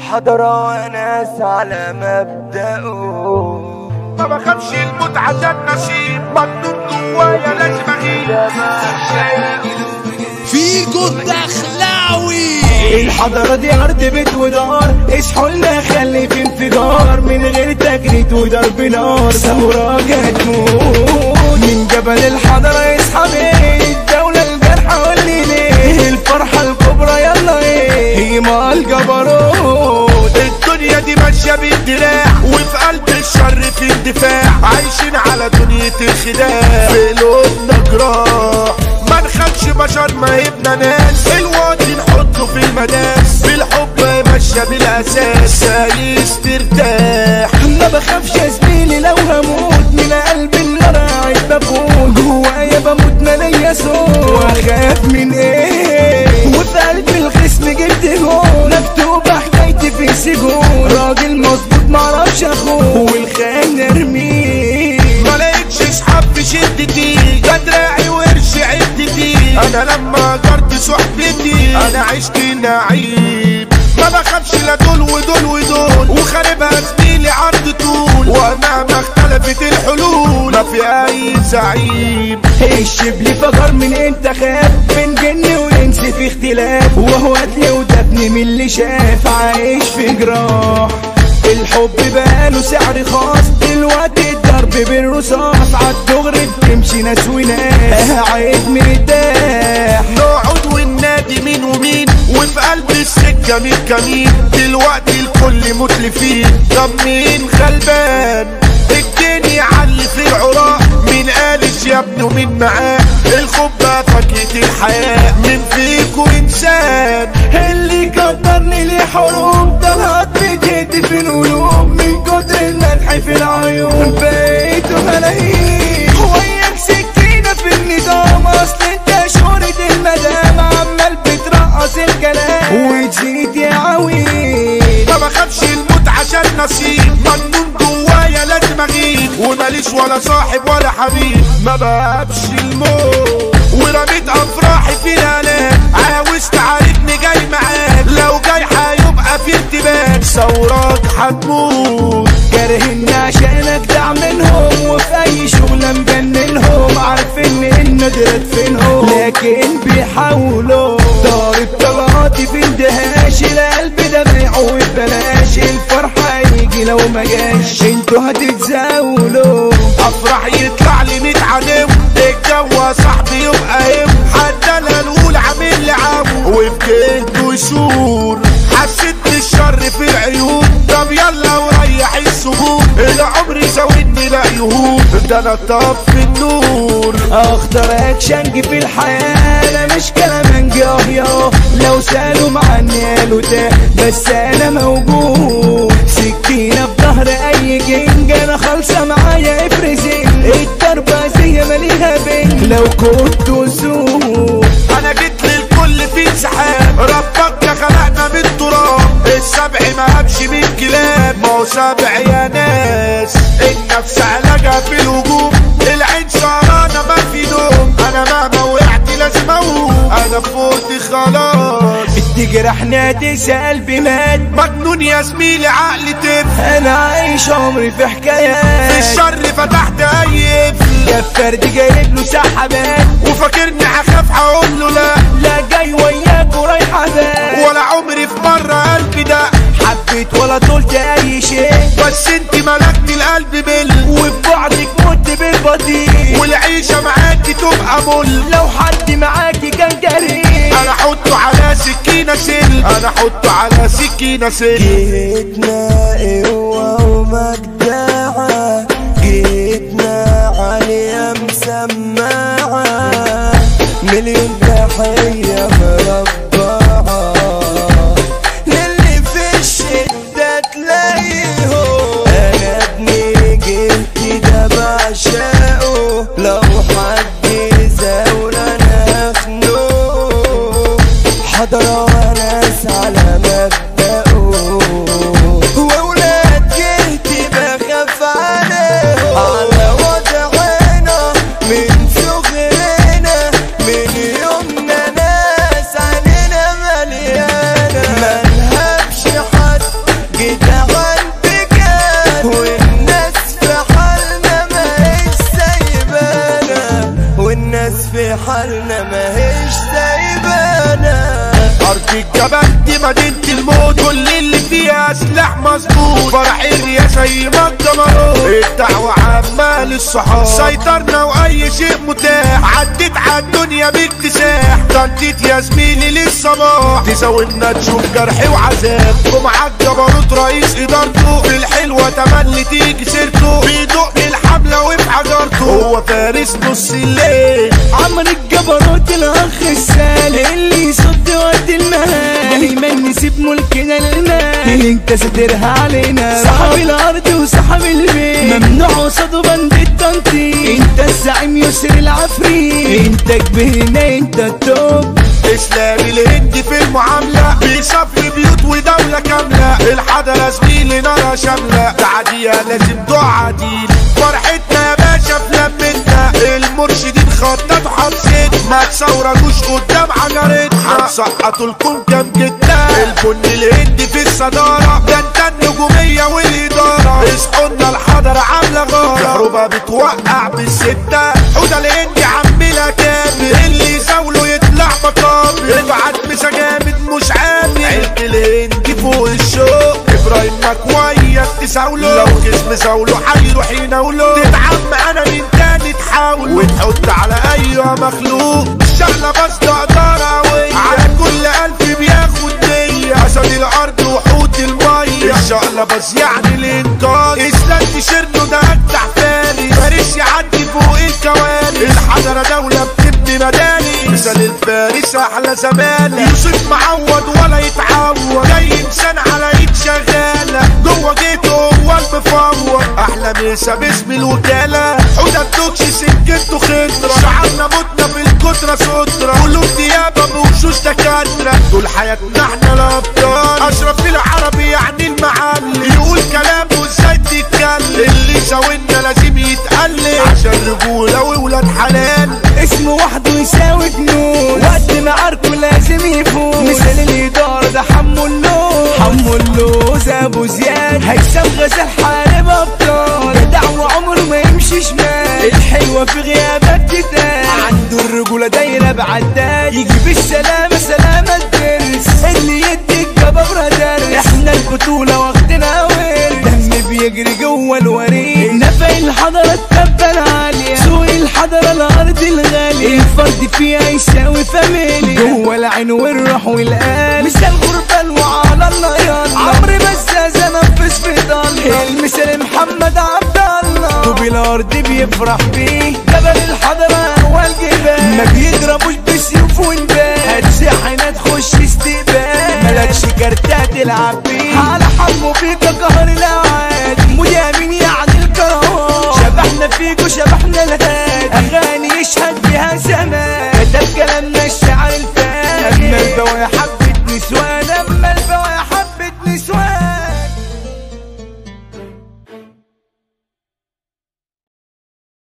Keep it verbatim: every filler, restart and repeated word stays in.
حضرة ناس على مبدأه، ما بخافش الموت عشان نشيب، مجنون جوايا لازم اغيب. فيجو الدخلاوي. الحضرة دي أرض بيت ودار، اصحوا لنا خلي في انفجار من غير تجريد وضرب نار. ثورة هتموت من جبل الحضرة، اصحى بيه الدولة الجرحى واللي ليه الفرحة الكبرى يلا ايه هي مع الجبروت. الدنيا دي ماشية بالدراع وفي قلب الشر في اندفاع، عايشين على دنيا الخداع في قلوبنا جراح. ما نخافش بشر ما يبنى ناس، الوادي نحطه في المداس، بالحب ماشية بالاساس عايز ترتاح. ما بخافش يا زميلي لو هموت، من قلب النار عايز بفوت، جوايا بموت ما ليا صوت، واخاف من ايه وفي قلب الخصم جبت جول، مكتوبة حكايتي في سجون، راجل مظبوط معرفش اخوه والخاين ارميه. ما لقيتش اصحاب في شدتي، دراعي ورش عدتي، انا لما جرت صحبتي انا عشت نعيم. ما بخافش لا دول ودول ودول، وخاربها زميلي عرض طول، ومهما اختلفت الحلول ما في اي زعيم. الشبل فجر من انت خاف، بين جن وانس في اختلاف، وهو قتل ودفن من اللي شاف عايش في جراح. الحب بقاله سعر خاص، دلوقتي الضرب بالرصاص، عالدغري بتمشي ناس وناس عايد مرتاح. نقعد والنادي مين ومين، وفي قلب السكة مين كمين، دلوقتي الكل متلفين. طب مين غلبان الجني يعلي في العراق، مين قالش يا ابني ومين معاه، الخبة فاكهة الحياة، مين فيكو انسان اللي قدرني ليه حروب، طلعت بجد في القلوب، من كتر المدح في العيون بقيت ملايين. وياك سكينة في النظام، اصل انت شهرة المدام، عمال بترقص الكلام وتزيد يا عويل. ما بخافش الموت عشان نصيب، مجنون جوايا لازم اغيب، وماليش ولا صاحب ولا حبيب. ما بهابش الموت ورميت افراحي في الالام، عاوز تعاركني جاي معاك، لو جاي هيبقى في ارتباك، ثورات هتموت. كارهني عشان اجدع منهم، وفي اي شغلة مجننهم، عارفين ان النادرة تفينهم لكن بيحاولوا. ضارب طلقاتي في اندهاش، القلب ده بيعه ببلاش، الفرحة هيجي لو ما جاش انتوا هتتزاولوا. افرح يطلع لي ميت عدو، الجو صاحبي يبقى هم، حتى انا الاولى عامل لي عمو، وفي كيد وشور حسيت بالشر في العيون. طب يلا وريح السهول، العمر زودني لا يهون، ده انا طفي النور. اخطر اكشنج في الحياة، انا مش كلامنج اه ياه، لو سالوا معني قالوا ده بس انا موجود. سكينة في ظهر اي جنج، انا خالصة معايا افرزين، الضربة زي ماليها بين لو كنت سوق. انا جيت للكل في انسحاب، ربك يا خلقنا من التراب، السبع ما هبش من كلاب، ما هو سبع يا ناس، النفس علاجها في الهجوم، العين سهرانة ما في نوم، انا مهما وقعت لازم اقوم، انا فوت خلاص. تجرحنا تنسى قلبي مات، مجنون يا زميلي عقلي تف، انا عايش عمري في حكايات، في الشر فتحت اي قفل، يا فرد جايب له سحبات، وفاكرني هخاف هقول له لا، لا جاي وياك ورايح بات، ولا عمري في مرة قلبي ده حبيت ولا طولت اي شيء، بس انت ملكتي القلب بال، وببعدك مت بالبطيء، والعيشة معاكي تبقى مل، لو حد معاكي كان جريء انا احطه على سكينة سل، انا احطه على سكينة سل. جيتنا قوة ومجدعة، جيتنا عالية مسمعة، مليون تحية مربعة للي في الشدة تلاقيهم، انا ابني جيتي ده بعشقه، لو حد يزاول انا اخنقه، حضرة وناس على مبدأه، وولاد جهتي بخاف عليهم، على وضعنا من صغرنا، من يومنا ناس علينا مليانة، ملهبش حد الجبل دي مدينة الموت، كل اللي فيها سلاح مظبوط، فرح الرياسة يمد مرور، الدعوة عامة للصحاب، سيطرنا واي شيء متاح، عديت عالدنيا باكتساح، تنطيط يا زميلي للصباح، تزاولنا تشوف جرحي وعذاب، ومعاك جبروت رئيس ادارته، في الحلوة تملي تيجي سيرته، بيدق الحملة وفي حجرته، هو فارس نص الليل، عمر الجبروت الاخ السالي، اللي يصد وقت المهال، دايما نسيب ملكنا للمال، انت سترها علينا، صاحب الارض وصاحب البيت، ممنوع قصاده بند التنطيط، انت الزعيم يسر العفريت، انت كبرنا انت التوب، اسلام الهندي في المعاملة، بيصفي بيوت ودولة كاملة، الحضرة زميلي نارها شاملة، تعديها لازم تعديل، فرحتنا يا باشا في لمتنا، المرشدين خططوا حبستنا، ما تصورجوش قدام حجرتنا، هنسقطوا لكم كام جدا، البن الهندي في الصدارة، ده انت النجومية والإدارة، اصحولنا الحضرة عاملة غارة، كهربا بتوقع بالستة، حوده الهندي عملها كامل، اللي يزاوله يطلع مقابل، ابعت مسا جامد مش عامل، عيلة الهندي فوق الشوق، ابراهيم مكوية تساوله، لو جسم زاوله هيروح يناوله، تتعم انا من تاني تحاول، وتحط على اي مخلوق، الشغلة بس تقدر قوية، على كل الف بياخد مية، اسد الارض وحوت المية، الشغلة بس يعني الانقاذ، اسلام تيشيرته ده اجدع فارس، فارس يعدي فوق الكوارث، الحضرة دولة بتبني مدارس، مثال الفارس احلى زمالة، يوسف معود ولا يتعود، جاي انسان على ايد شغالة، جوه جيته هو المفوض، احلى مسا باسم الوكالة، حوده الدوكسي سكته خضرة، شعرنا متنا في الكترة سترة، قلوب ديابة بوشوش دكاترة، طول حياتنا احنا الابطال، اشرف العربي يعني المعلم، يقول كلامه ازاي تتكلم، اللي زاولنا لازم يتقلب، عشان رجولة وولاد حلال، اسمه وحده يساوي جنون، وقت ما عاركه لازم يفوز، مثال الإدارة ده حمو اللوز، حمو اللوز أبو زياد، هيثم غزال حارب أبطال، جدع وعمره ما يمشي شمال، الحلوة في غيابك تتقال، عنده الرجولة دايرة بعداد، يجي بالسلامة سلامة الدرس، اللي يدي الجبابرة درس، احنا البطولة واخدنا ورث، دم بيجري جوه الوريد، نفق الحضرة التبة العالية، سوق الحضرة الأرض الغالية، الفرد فيها يساوي فاميليا، جوه العين والروح والقلب، مثال غربال وعلى الله يلا، عمرو بزاز انفذ في ضل، المثال محمد عبد الله، طوب الأرض بيفرح بيه، جبل الحضرة هو الجبال، ما بيضربوش بسيوف ونبال، هتسيح هنا تخش استقبال، ملكش كارتات تلعب بيه، على حمو فيك قهر الأوعاد، مدامين يعني الكروات، شبحنا فيك وشبحنا الهاد، أغاني يشهد بها زمان، كتب كلامنا الشعر الفات، أما البواحة